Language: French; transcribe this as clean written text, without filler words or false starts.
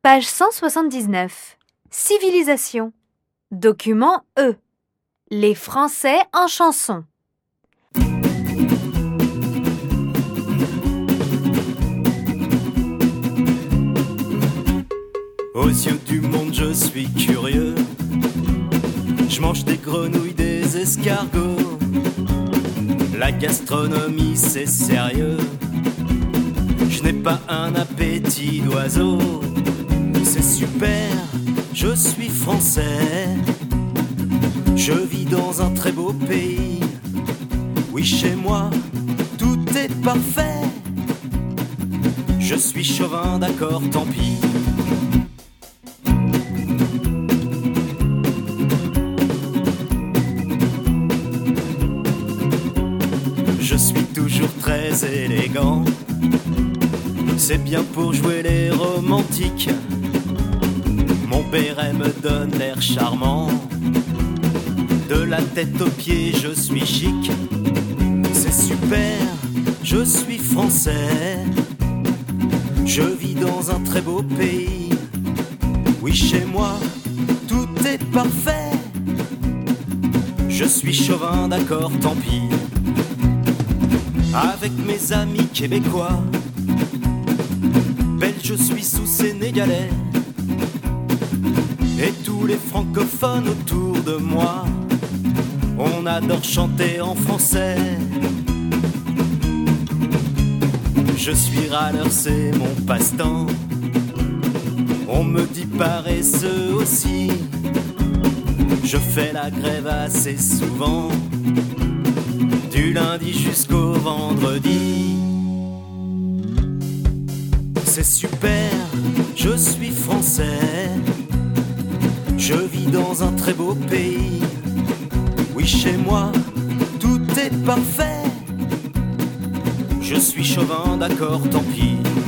Page 179. Civilisation. Document E. Les Français en chanson. Aux yeux du monde, je suis curieux. Je mange des grenouilles, des escargots. La gastronomie, c'est sérieux. Je n'ai pas un appétit d'oiseau. C'est super, je suis français. Je vis dans un très beau pays. Oui, chez moi, tout est parfait. Je suis chauvin, d'accord, tant pis. Je suis toujours très élégant. C'est bien pour jouer les romantiques. Mon béret me donne l'air charmant. De la tête aux pieds, je suis chic. C'est super, je suis français. Je vis dans un très beau pays. Oui, chez moi, tout est parfait. Je suis chauvin, d'accord, tant pis. Avec mes amis québécois, belge, suisse ou sénégalais, et tous les francophones autour de moi, on adore chanter en français. Je suis râleur, c'est mon passe-temps. On me dit paresseux aussi. Je fais la grève assez souvent, du lundi jusqu'au vendredi. C'est super, je suis français. Je vis dans un très beau pays. Oui, chez moi, tout est parfait. Je suis chauvin, d'accord, tant pis.